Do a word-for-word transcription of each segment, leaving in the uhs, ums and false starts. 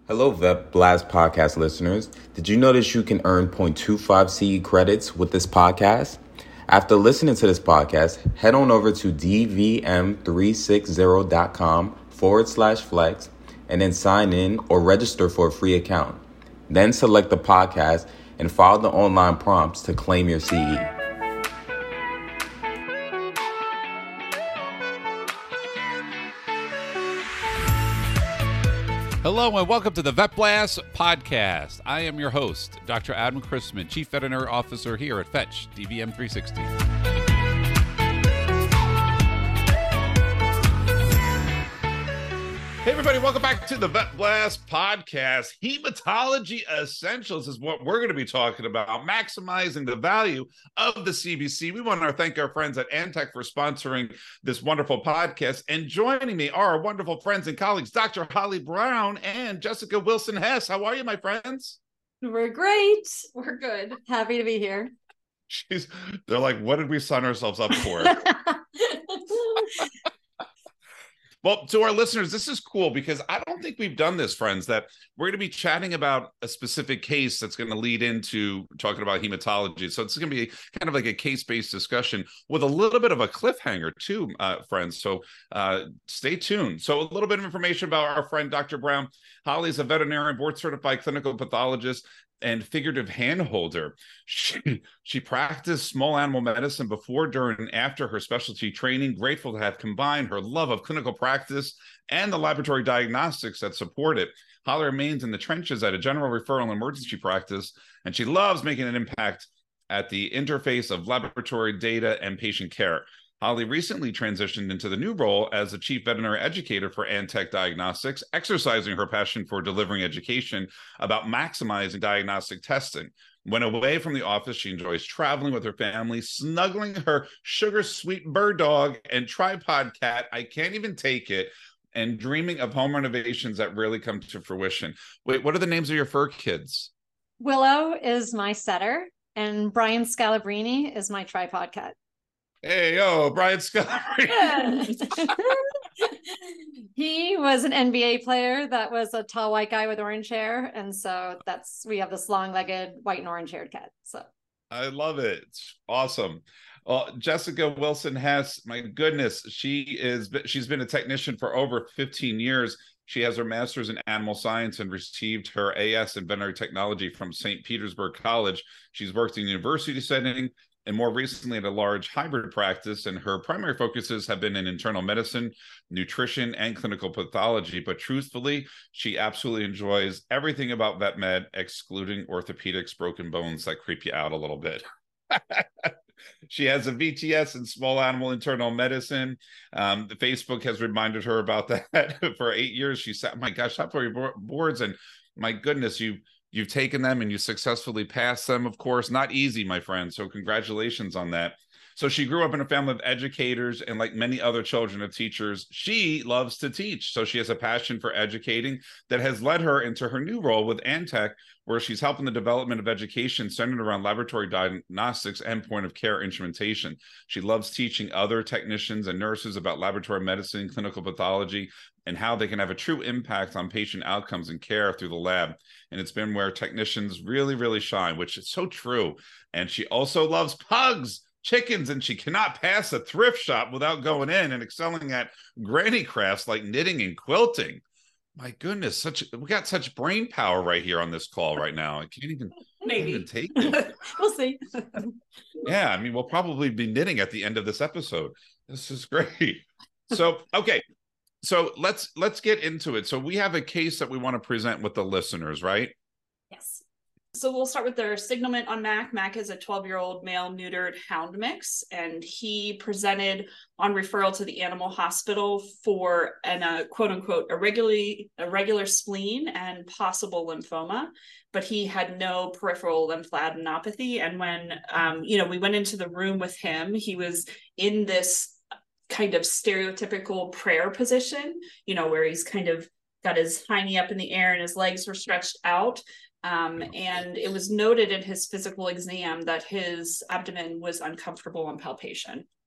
Hello, Vet Blast podcast listeners. Did you notice you can earn zero point two five C E credits with this podcast? After listening to this podcast, head on over to dvm360.com forward slash flex and then sign in or register for a free account. Then select the podcast and follow the online prompts to claim your C E. Hello and welcome to the Vet Blast podcast. I am your host, Doctor Adam Chrisman, Chief Veterinary Officer here at Fetch D V M three sixty. Hey everybody, welcome back to the Vet Blast podcast. Hematology Essentials is what we're going to be talking about, maximizing the value of the C B C. We want to thank our friends at Antech for sponsoring this wonderful podcast. And joining me are our wonderful friends and colleagues, Doctor Holly Brown and Jessica Wilson-Hess. How are you, my friends? We're great. We're good. Happy to be here. She's, they're like, what did we sign ourselves up for? Well, to our listeners, this is cool because I don't think we've done this, friends, that we're going to be chatting about a specific case that's going to lead into talking about hematology. So it's going to be kind of like a case-based discussion with a little bit of a cliffhanger too, uh, friends. So uh, stay tuned. So a little bit of information about our friend, Doctor Brown. Holly is a veterinarian, board-certified clinical pathologist, and figurative handholder. She, she practiced small animal medicine before, during, and after her specialty training. Grateful to have combined her love of clinical practice and the laboratory diagnostics that support it. Holly remains in the trenches at a general referral and emergency practice, and she loves making an impact at the interface of laboratory data and patient care. Holly recently transitioned into the new role as the Chief Veterinary Educator for Antech Diagnostics, exercising her passion for delivering education about maximizing diagnostic testing. When away from the office, she enjoys traveling with her family, snuggling her sugar-sweet bird dog and tripod cat, I can't even take it, and dreaming of home renovations that rarely come to fruition. Wait, what are the names of your fur kids? Willow is my setter, and Brian Scalabrini is my tripod cat. Hey, yo, Brian Scalabrini. He was an N B A player that was a tall white guy with orange hair. And so that's, we have this long-legged white and orange haired cat. So I love it. It's awesome. Well, Jessica Wilson-Hess, my goodness, she is, she's been a technician for over fifteen years. She has her master's in animal science and received her A S in veterinary technology from Saint Petersburg College. She's worked in the university setting and more recently at a large hybrid practice, and her primary focuses have been in internal medicine, nutrition, and clinical pathology. But truthfully, she absolutely enjoys everything about vet med, excluding orthopedics, broken bones that creep you out a little bit. She has a V T S in small animal internal medicine. Um, the Facebook has reminded her about that for eight years. She said, oh my gosh, top for your boards. And my goodness, you You've taken them and you successfully passed them, of course. Not easy, my friend. So congratulations on that. So she grew up in a family of educators, and like many other children of teachers, she loves to teach. So she has a passion for educating that has led her into her new role with Antech, where she's helping the development of education centered around laboratory diagnostics and point of care instrumentation. She loves teaching other technicians and nurses about laboratory medicine, clinical pathology, and how they can have a true impact on patient outcomes and care through the lab. And it's been where technicians really, really shine, which is so true. And she also loves pugs, chickens, and she cannot pass a thrift shop without going in and excelling at granny crafts like knitting and quilting. My goodness, such we got such brain power right here on this call right now. I can't even, maybe even take it. We'll see. Yeah, I mean, we'll probably be knitting at the end of this episode. This is great. So, okay. So let's let's get into it. So we have a case that we want to present with the listeners, right? Yes. So we'll start with their signalment on Mac. Mac is a twelve-year-old male neutered hound mix, and he presented on referral to the animal hospital for an uh, quote-unquote irregularly irregular spleen and possible lymphoma, but he had no peripheral lymphadenopathy. And when um, you know, we went into the room with him, he was in this kind of stereotypical prayer position, you know, where he's kind of got his hiney up in the air and his legs were stretched out. Um, and it was noted in his physical exam that his abdomen was uncomfortable on palpation.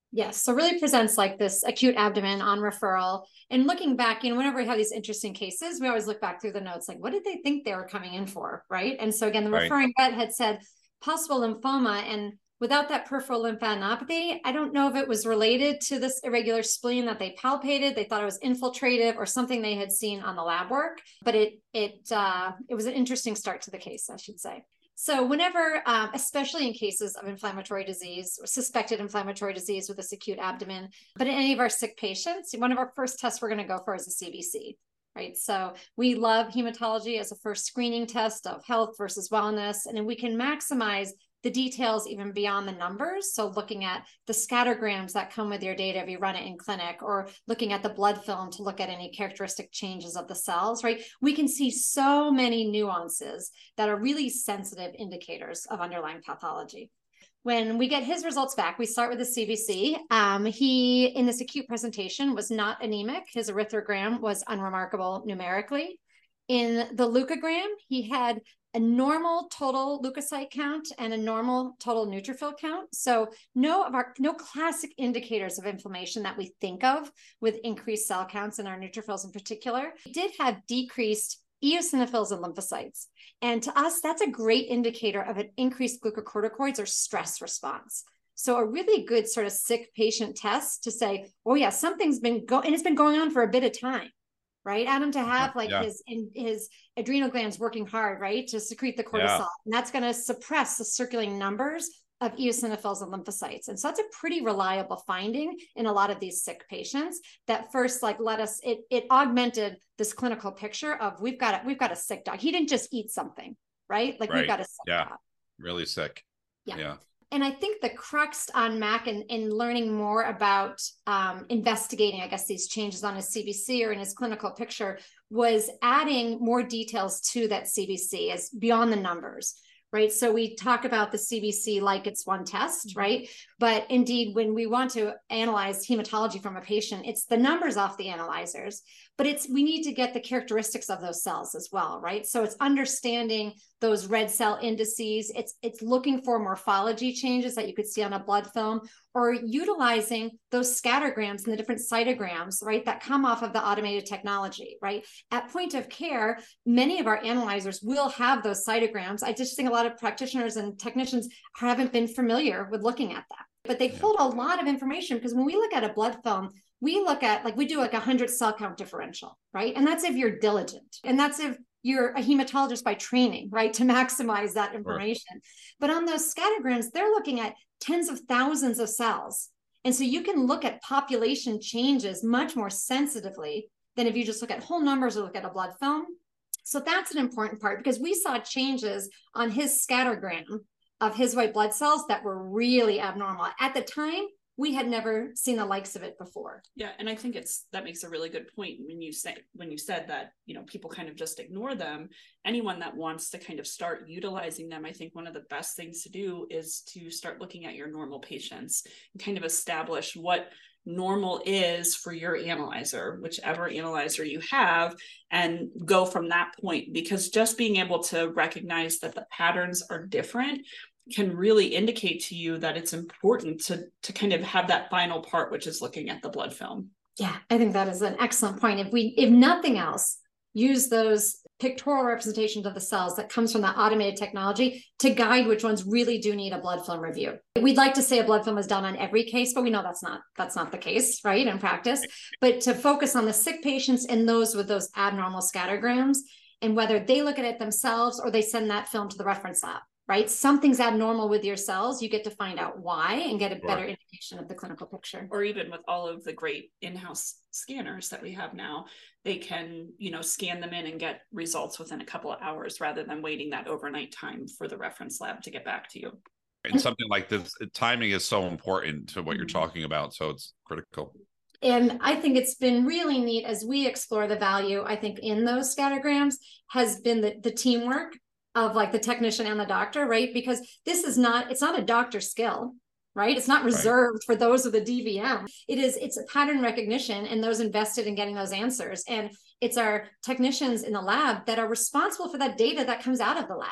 Yes. So really presents like this acute abdomen on referral. And looking back, you know, whenever we have these interesting cases, we always look back through the notes, like, what did they think they were coming in for? Right. And so again, the Right. referring vet had said possible lymphoma. And without that peripheral lymphadenopathy, I don't know if it was related to this irregular spleen that they palpated. They thought it was infiltrative or something they had seen on the lab work, but it, it, uh, it was an interesting start to the case, I should say. So whenever, um, especially in cases of inflammatory disease or suspected inflammatory disease with this acute abdomen, but in any of our sick patients, one of our first tests we're going to go for is a C B C, right? So we love hematology as a first screening test of health versus wellness, and then we can maximize the details even beyond the numbers. So looking at the scattergrams that come with your data if you run it in clinic, or looking at the blood film to look at any characteristic changes of the cells, right? We can see so many nuances that are really sensitive indicators of underlying pathology. When we get his results back, we start with the C B C. Um, he, in this acute presentation, was not anemic. His erythrogram was unremarkable numerically. In the leukogram, he had a normal total leukocyte count and a normal total neutrophil count. So no of our no classic indicators of inflammation that we think of with increased cell counts in our neutrophils in particular. He did have decreased eosinophils and lymphocytes. And to us, that's a great indicator of an increased glucocorticoids or stress response. So a really good sort of sick patient test to say, oh yeah, something's been going, and it's been going on for a bit of time. Right, Adam, to have like yeah. his in, his adrenal glands working hard, right, to secrete the cortisol, yeah. and that's going to suppress the circulating numbers of eosinophils and lymphocytes. And so that's a pretty reliable finding in a lot of these sick patients that first like let us, it it augmented this clinical picture of we've got a, we've got a sick dog. He didn't just eat something, right? Like right. we've got a sick yeah. dog. Really sick. Yeah. yeah. And I think the crux on Mac and in learning more about um, investigating, I guess, these changes on his C B C or in his clinical picture was adding more details to that C B C as beyond the numbers, right? So we talk about the C B C like it's one test, right? But indeed, when we want to analyze hematology from a patient, it's the numbers off the analyzers, but it's we need to get the characteristics of those cells as well, right? So it's understanding those red cell indices. It's it's looking for morphology changes that you could see on a blood film, or utilizing those scattergrams and the different cytograms, right, that come off of the automated technology, right? At point of care, many of our analyzers will have those cytograms. I just think a lot of practitioners and technicians haven't been familiar with looking at that. But they hold a lot of information because when we look at a blood film, we look at like we do like a hundred cell count differential, right? And that's if you're diligent. And that's if you're a hematologist by training, right? To maximize that information. Right. But on those scattergrams, they're looking at tens of thousands of cells. And so you can look at population changes much more sensitively than if you just look at whole numbers or look at a blood film. So that's an important part because we saw changes on his scattergram of his white blood cells that were really abnormal. At the time, we had never seen the likes of it before. Yeah, and I think it's that makes a really good point when you say when you said that, you know, people kind of just ignore them. Anyone that wants to kind of start utilizing them, I think one of the best things to do is to start looking at your normal patients and kind of establish what normal is for your analyzer, whichever analyzer you have, and go from that point, because just being able to recognize that the patterns are different can really indicate to you that it's important to to kind of have that final part, which is looking at the blood film. Yeah, I think that is an excellent point. If we, if nothing else, use those pictorial representations of the cells that comes from that automated technology to guide which ones really do need a blood film review. We'd like to say a blood film is done on every case, but we know that's not that's not the case, right, in practice. But to focus on the sick patients and those with those abnormal scattergrams, and whether they look at it themselves or they send that film to the reference lab. Right? Something's abnormal with your cells. You get to find out why and get a better right. indication of the clinical picture. Or even with all of the great in-house scanners that we have now, they can, you know, scan them in and get results within a couple of hours rather than waiting that overnight time for the reference lab to get back to you. And something like this, timing is so important to what you're talking about. So it's critical. And I think it's been really neat as we explore the value, I think, in those scattergrams has been the, the teamwork of like the technician and the doctor, right? Because this is not, it's not a doctor skill, right? It's not reserved right. for those with a D V M. It is, it's a pattern recognition and those invested in getting those answers. And it's our technicians in the lab that are responsible for that data that comes out of the lab,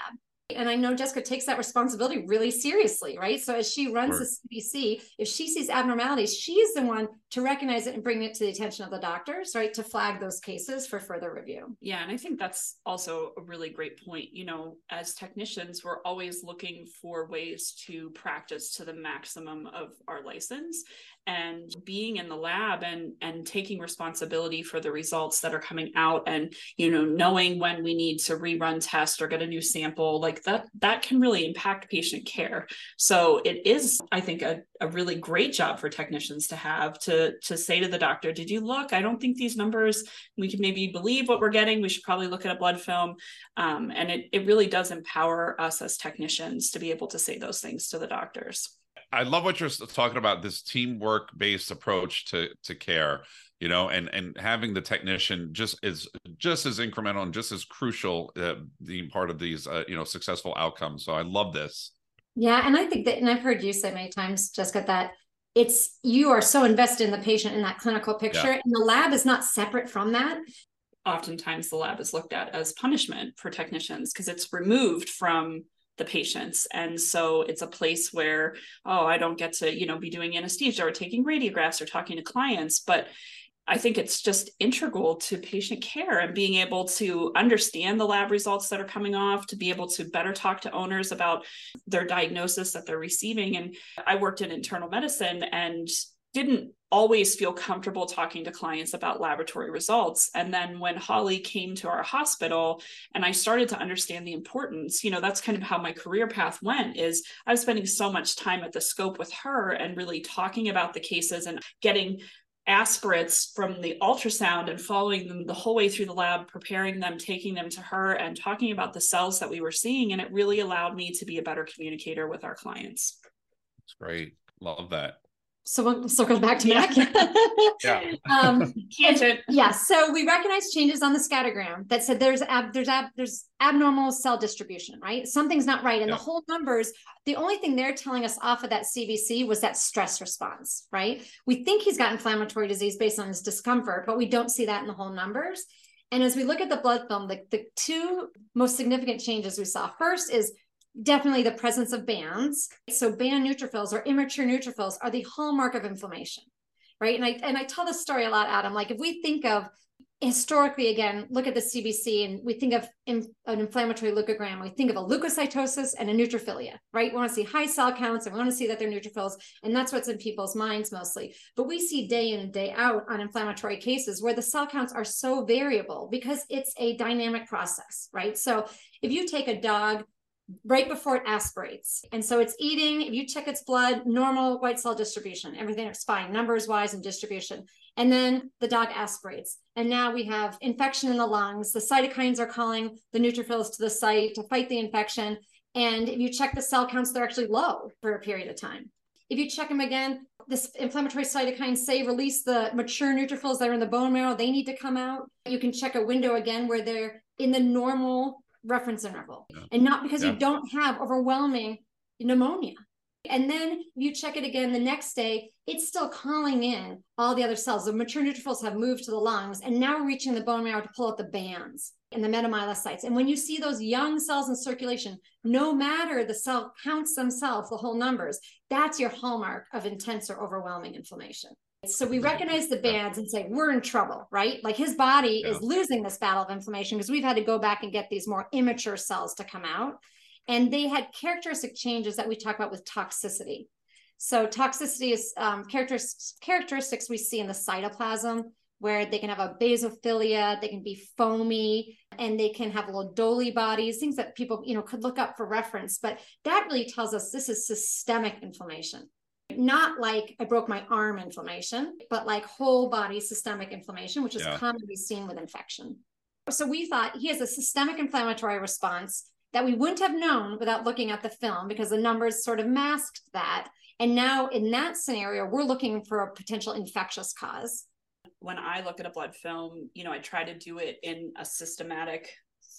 And I know Jessica takes that responsibility really seriously, right? So as she runs Sure. the C B C, if she sees abnormalities, she's the one to recognize it and bring it to the attention of the doctors, right? To flag those cases for further review. Yeah, and I think that's also a really great point. You know, as technicians, we're always looking for ways to practice to the maximum of our license. And being in the lab and and taking responsibility for the results that are coming out, and you know, knowing when we need to rerun test or get a new sample, like that that can really impact patient care. So it is, I think, a, a really great job for technicians to have to to say to the doctor, did you look? I don't think these numbers, we can maybe believe what we're getting. We should probably look at a blood film. Um, and it, it really does empower us as technicians to be able to say those things to the doctors. I love what you're talking about, this teamwork based approach to to care, you know, and and having the technician just is just as incremental and just as crucial, uh, being part of these uh, you know, successful outcomes. So I love this. Yeah, and I think that, and I've heard you say many times, Jessica, that it's, you are so invested in the patient in that clinical picture, yeah. And the lab is not separate from that. Oftentimes the lab is looked at as punishment for technicians because it's removed from the patients. And so it's a place where, oh, I don't get to, you know, be doing anesthesia or taking radiographs or talking to clients. But I think it's just integral to patient care and being able to understand the lab results that are coming off, to be able to better talk to owners about their diagnosis that they're receiving. And I worked in internal medicine and didn't always feel comfortable talking to clients about laboratory results. And then when Holly came to our hospital and I started to understand the importance, you know, that's kind of how my career path went, is I was spending so much time at the scope with her and really talking about the cases and getting aspirates from the ultrasound and following them the whole way through the lab, preparing them, taking them to her and talking about the cells that we were seeing. And it really allowed me to be a better communicator with our clients. That's great. Love that. So we'll circle back to Mac. Yeah. um, Tangent. Yeah. So we recognize changes on the scattergram that said there's ab, there's ab, there's abnormal cell distribution, right? Something's not right. And Yeah. The whole numbers, the only thing they're telling us off of that C B C was that stress response, right? We think he's got inflammatory disease based on his discomfort, but we don't see that in the whole numbers. And as we look at the blood film, the, the two most significant changes we saw first is definitely the presence of bands. So band neutrophils or immature neutrophils are the hallmark of inflammation, right? And I and I tell this story a lot, Adam. Like if we think of historically, again, look at the C B C and we think of in, an inflammatory leukogram, we think of a leukocytosis and a neutrophilia, right? We want to see high cell counts and we want to see that they're neutrophils. And that's what's in people's minds mostly. But we see day in and day out on inflammatory cases where the cell counts are so variable because it's a dynamic process, right? So if you take a dog right before it aspirates. And so it's eating, if you check its blood, normal white cell distribution, everything is fine, numbers wise and distribution. And then the dog aspirates. And now we have infection in the lungs. The cytokines are calling the neutrophils to the site to fight the infection. And if you check the cell counts, they're actually low for a period of time. If you check them again, this inflammatory cytokines say release the mature neutrophils that are in the bone marrow, they need to come out. You can check a window again where they're in the normal reference interval, yeah. And not because yeah. you don't have overwhelming pneumonia. And then you check it again the next day, it's still calling in all the other cells. The mature neutrophils have moved to the lungs and now we're reaching the bone marrow to pull out the bands and the metamyelocytes. And when you see those young cells in circulation, no matter the cell counts themselves, the whole numbers, that's your hallmark of intense or overwhelming inflammation. So we recognize the bands and say, we're in trouble, right? Like his body yeah. is losing this battle of inflammation because we've had to go back and get these more immature cells to come out. And they had characteristic changes that we talk about with toxicity. So toxicity is um, characteristics, characteristics we see in the cytoplasm, where they can have a basophilia, they can be foamy, and they can have Lodoli bodies, things that people, you know, could look up for reference. But that really tells us this is systemic inflammation. Not like I broke my arm inflammation, but like whole body systemic inflammation, which is yeah. commonly seen with infection. So we thought he has a systemic inflammatory response that we wouldn't have known without looking at the film because the numbers sort of masked that. And now in that scenario, we're looking for a potential infectious cause. When I look at a blood film, you know, I try to do it in a systematic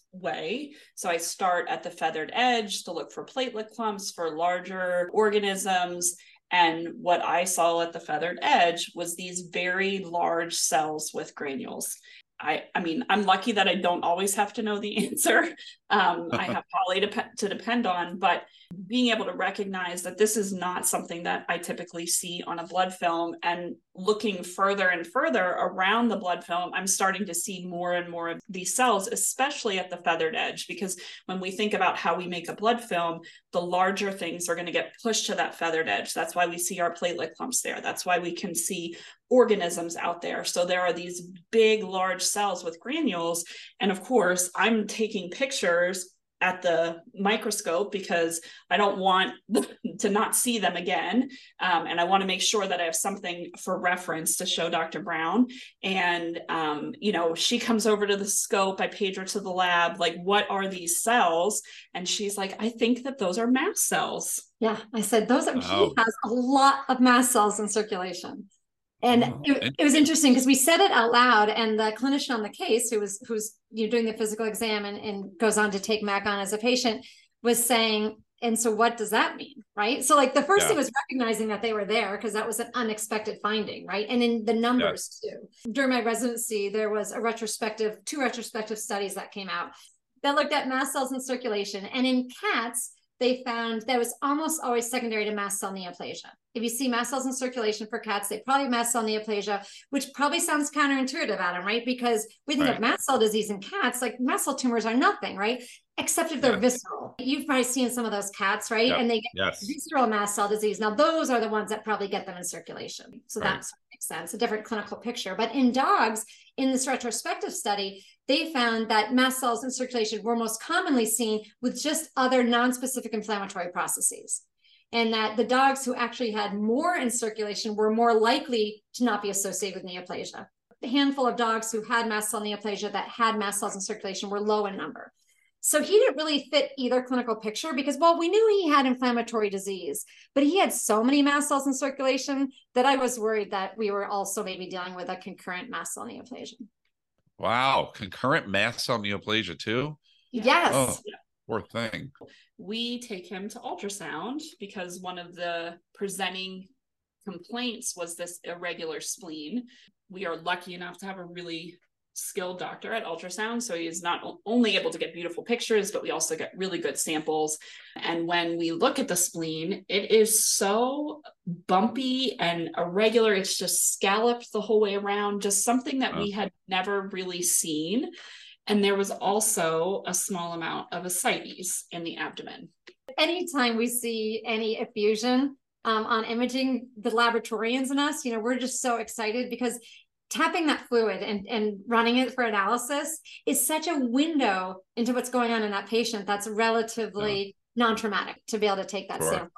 way. So I start at the feathered edge to look for platelet clumps, for larger organisms. And what I saw at the feathered edge was these very large cells with granules. I, I mean, I'm lucky that I don't always have to know the answer. Um, I have Polly to, to depend on, but being able to recognize that this is not something that I typically see on a blood film, and looking further and further around the blood film, I'm starting to see more and more of these cells, especially at the feathered edge, because when we think about how we make a blood film, the larger things are going to get pushed to that feathered edge. That's why we see our platelet clumps there. That's why we can see organisms out there. So there are these big, large cells with granules. And of course, I'm taking pictures at the microscope because I don't want to not see them again. Um, and I want to make sure that I have something for reference to show Doctor Brown. And, um, you know, she comes over to the scope, I page her to the lab, like, what are these cells? And she's like, I think that those are mast cells. Yeah, I said, those are, Oh. he has a lot of mast cells in circulation. And Oh, it, it was interesting because we said it out loud, and the clinician on the case who was who's you know, doing the physical exam and, and goes on to take Mac on as a patient was saying, and so what does that mean? Right. So like the first Yeah. thing was recognizing that they were there, because that was an unexpected finding. Right. And in the numbers yes. too. During my residency, there was a retrospective, two retrospective studies that came out that looked at mast cells in circulation. And in cats, they found that was almost always secondary to mast cell neoplasia. If you see mast cells in circulation for cats, they probably have mast cell neoplasia, which probably sounds counterintuitive, Adam, right? Because we think right. of mast cell disease in cats, like mast cell tumors are nothing, right? Except if they're yeah. visceral. You've probably seen some of those cats, right? Yep. And they get yes. visceral mast cell disease. Now, those are the ones that probably get them in circulation. So right. that makes sense, a different clinical picture. But in dogs, in this retrospective study, they found that mast cells in circulation were most commonly seen with just other non-specific inflammatory processes. And that the dogs who actually had more in circulation were more likely to not be associated with neoplasia. The handful of dogs who had mast cell neoplasia that had mast cells in circulation were low in number. So he didn't really fit either clinical picture because, well, we knew he had inflammatory disease, but he had so many mast cells in circulation that I was worried that we were also maybe dealing with a concurrent mast cell neoplasia. Wow. Concurrent mast cell neoplasia too? Yes. Oh, poor thing. We take him to ultrasound because one of the presenting complaints was this irregular spleen. We are lucky enough to have a really skilled doctor at ultrasound. So he is not only able to get beautiful pictures, but we also get really good samples. And when we look at the spleen, it is so bumpy and irregular. It's just scalloped the whole way around, just something that oh. we had never really seen. And there was also a small amount of ascites in the abdomen. Anytime we see any effusion um, on imaging, the laboratorians and us, you know, we're just so excited because tapping that fluid and, and running it for analysis is such a window into what's going on in that patient that's relatively yeah. non-traumatic to be able to take that sure. sample.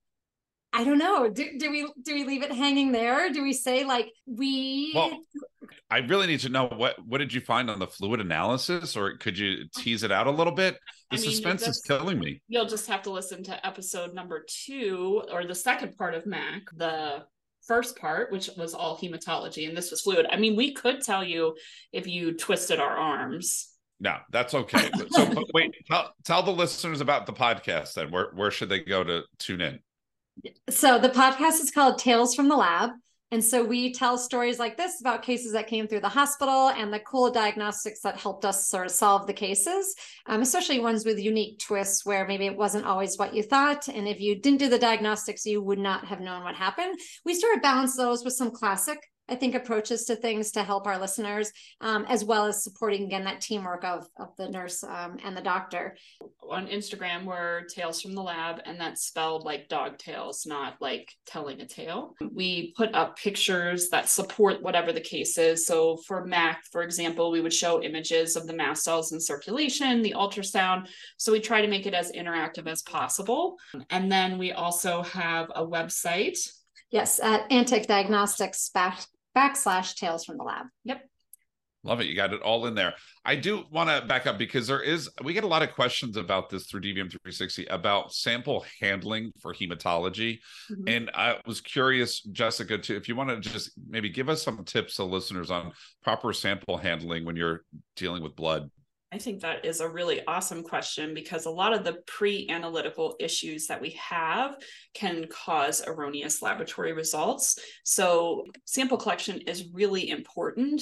I don't know. Do, do we do we leave it hanging there? Do we say like we? Well, I really need to know what what did you find on the fluid analysis, or could you tease it out a little bit? The I mean, suspense just, is killing me. You'll just have to listen to episode number two or the second part of M A C, the first part, which was all hematology, and this was fluid. I mean, we could tell you if you twisted our arms. No, that's okay. So, but wait, tell, tell the listeners about the podcast then. Where where should they go to tune in? So the podcast is called Tales from the Lab. And so we tell stories like this about cases that came through the hospital and the cool diagnostics that helped us sort of solve the cases, um, especially ones with unique twists where maybe it wasn't always what you thought. And if you didn't do the diagnostics, you would not have known what happened. We sort of balance those with some classic, I think, approaches to things to help our listeners, um, as well as supporting, again, that teamwork of, of the nurse um, and the doctor. On Instagram, we're Tales from the Lab, and that's spelled like dog tails, not like telling a tale. We put up pictures that support whatever the case is. So for M A C, for example, we would show images of the mast cells in circulation, the ultrasound. So we try to make it as interactive as possible. And then we also have a website. Yes, at Antech Diagnostics back, backslash Tales from the Lab. Yep. Love it. You got it all in there. I do want to back up because there is, we get a lot of questions about this through D V M three sixty about sample handling for hematology. Mm-hmm. And I was curious, Jessica, too, if you want to just maybe give us some tips to listeners on proper sample handling when you're dealing with blood. I think that is a really awesome question because a lot of the pre-analytical issues that we have can cause erroneous laboratory results. So sample collection is really important.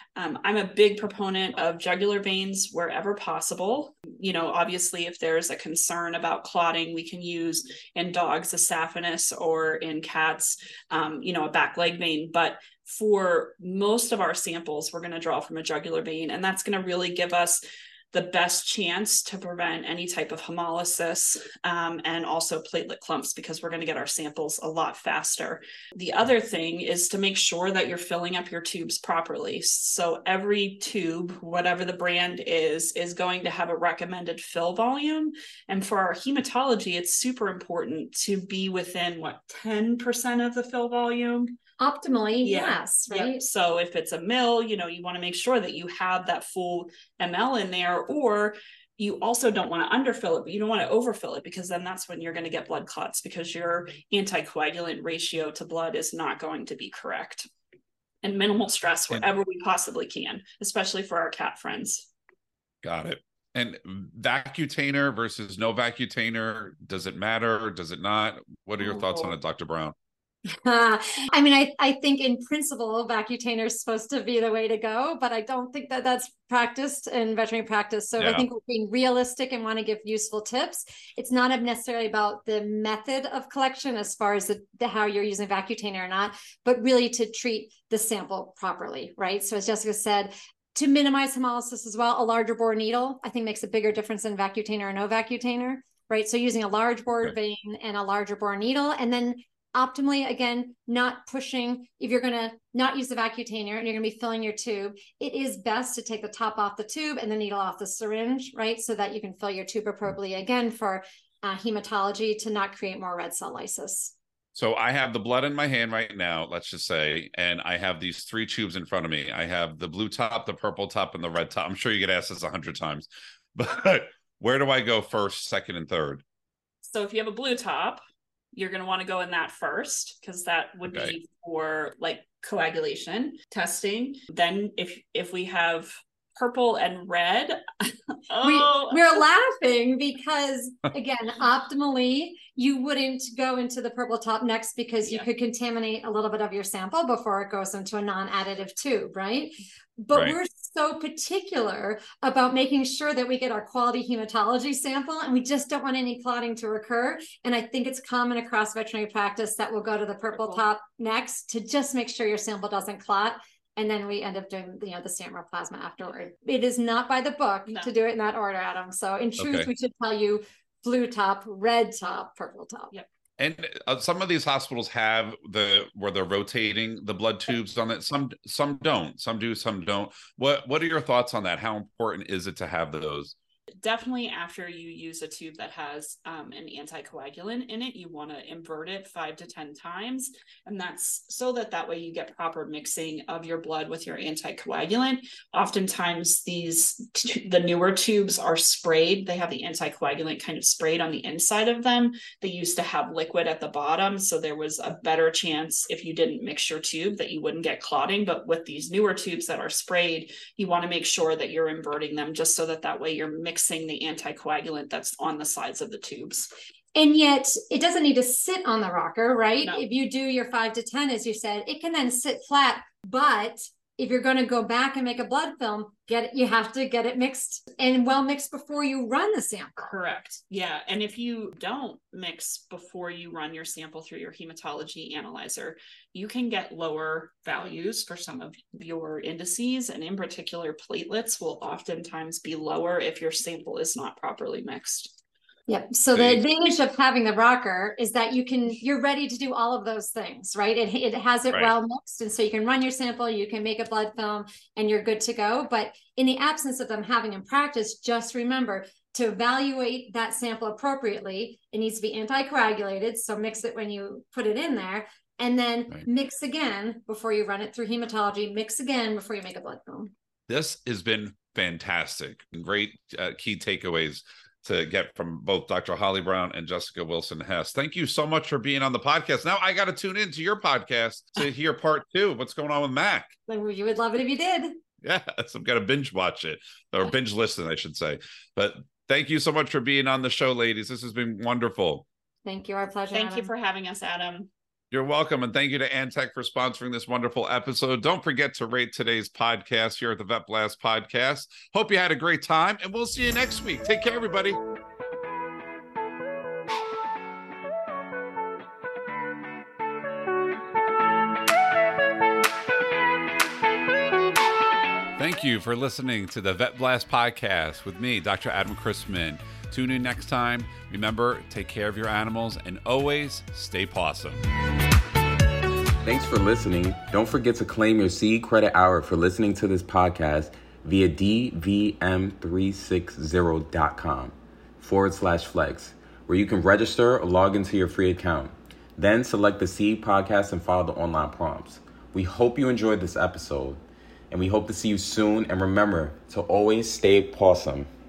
Um, I'm a big proponent of jugular veins wherever possible. You know, obviously, if there's a concern about clotting, we can use in dogs a saphenous, or in cats, um, you know, a back leg vein. But for most of our samples, we're going to draw from a jugular vein, and that's going to really give us the best chance to prevent any type of hemolysis, um, and also platelet clumps, because we're going to get our samples a lot faster. The other thing is to make sure that you're filling up your tubes properly. So every tube, whatever the brand is, is going to have a recommended fill volume. And for our hematology, it's super important to be within what, ten percent of the fill volume? Optimally, Yeah. yes, right? Yep. So if it's a mil, you know, you want to make sure that you have that full M L in there, or you also don't want to underfill it, but you don't want to overfill it, because then that's when you're going to get blood clots, because your anticoagulant ratio to blood is not going to be correct. And minimal stress wherever we possibly can, especially for our cat friends. Got it. And Vacutainer versus no Vacutainer, does it matter? Does it not? What are your oh. thoughts on it, Doctor Brown? Uh, I mean, I, I think in principle, Vacutainer is supposed to be the way to go, but I don't think that that's practiced in veterinary practice. So yeah. I think we're being realistic and want to give useful tips. It's not necessarily about the method of collection as far as the, the how you're using Vacutainer or not, but really to treat the sample properly, right? So as Jessica said, to minimize hemolysis as well, a larger bore needle, I think makes a bigger difference than Vacutainer or no Vacutainer, right? So using a large bore okay. vein and a larger bore needle, and then optimally, again, not pushing. If you're going to not use the Vacutainer and you're going to be filling your tube, it is best to take the top off the tube and the needle off the syringe, right? So that you can fill your tube appropriately, again, for uh, hematology, to not create more red cell lysis. So I have the blood in my hand right now, let's just say, and I have these three tubes in front of me. I have the blue top, the purple top, and the red top. I'm sure you get asked this a hundred times, but where do I go first, second, and third? So if you have a blue top, you're going to want to go in that first, because that would okay. be for like coagulation testing. Then if if we have purple and red, oh. we, we're laughing because, again, optimally, you wouldn't go into the purple top next, because you yeah. could contaminate a little bit of your sample before it goes into a non-additive tube, right? But right. we're so particular about making sure that we get our quality hematology sample, and we just don't want any clotting to occur. And I think it's common across veterinary practice that we'll go to the purple, purple. top next to just make sure your sample doesn't clot. And then we end up doing, you know, the serum plasma afterward. It is not by the book no. to do it in that order, Adam. So in truth, okay. we should tell you blue top, red top, purple top. Yep. And uh, some of these hospitals have the where they're rotating the blood tubes on it. Some some don't. Some do. Some don't. What What are your thoughts on that? How important is it to have those? Definitely after you use a tube that has um, an anticoagulant in it, you want to invert it five to ten times. And that's so that that way you get proper mixing of your blood with your anticoagulant. Oftentimes these, the newer tubes are sprayed. They have the anticoagulant kind of sprayed on the inside of them. They used to have liquid at the bottom. So there was a better chance if you didn't mix your tube that you wouldn't get clotting. But with these newer tubes that are sprayed, you want to make sure that you're inverting them just so that that way you're mixing the anticoagulant that's on the sides of the tubes. And yet it doesn't need to sit on the rocker, right? No. If you do your five to ten, as you said, it can then sit flat. But if you're going to go back and make a blood film, get it, you have to get it mixed and well mixed before you run the sample. Correct. Yeah. And if you don't mix before you run your sample through your hematology analyzer, you can get lower values for some of your indices. And in particular, platelets will oftentimes be lower if your sample is not properly mixed. Yep. So the advantage of having the rocker is that you can, you're ready to do all of those things, right? It, it has it right. well mixed. And so you can run your sample, you can make a blood film, and you're good to go. But in the absence of them having in practice, just remember to evaluate that sample appropriately. It needs to be anticoagulated. So mix it when you put it in there, and then right. mix again before you run it through hematology, mix again before you make a blood film. This has been fantastic. Great uh, key takeaways to get from both Doctor Holly Brown and Jessica Wilson Hess. Thank you so much for being on the podcast. Now I got to tune into your podcast to hear part two. What's going on with Mac? You would love it if you did. Yeah, so I'm going to binge watch it, or binge listen, I should say. But thank you so much for being on the show, ladies. This has been wonderful. Thank you. Our pleasure. Thank Adam. you for having us, Adam. You're welcome. And thank you to Antech for sponsoring this wonderful episode. Don't forget to rate today's podcast here at the Vet Blast Podcast. Hope you had a great time, and we'll see you next week. Take care, everybody. Thank you for listening to the Vet Blast Podcast with me, Doctor Adam Chrisman. Tune in next time. Remember, take care of your animals and always stay pawsome. Thanks for listening. Don't forget to claim your Seed Credit Hour for listening to this podcast via d v m three sixty dot com forward slash flex, where you can register or log into your free account. Then select the Seed podcast and follow the online prompts. We hope you enjoyed this episode, and we hope to see you soon. And remember to always stay pawsome.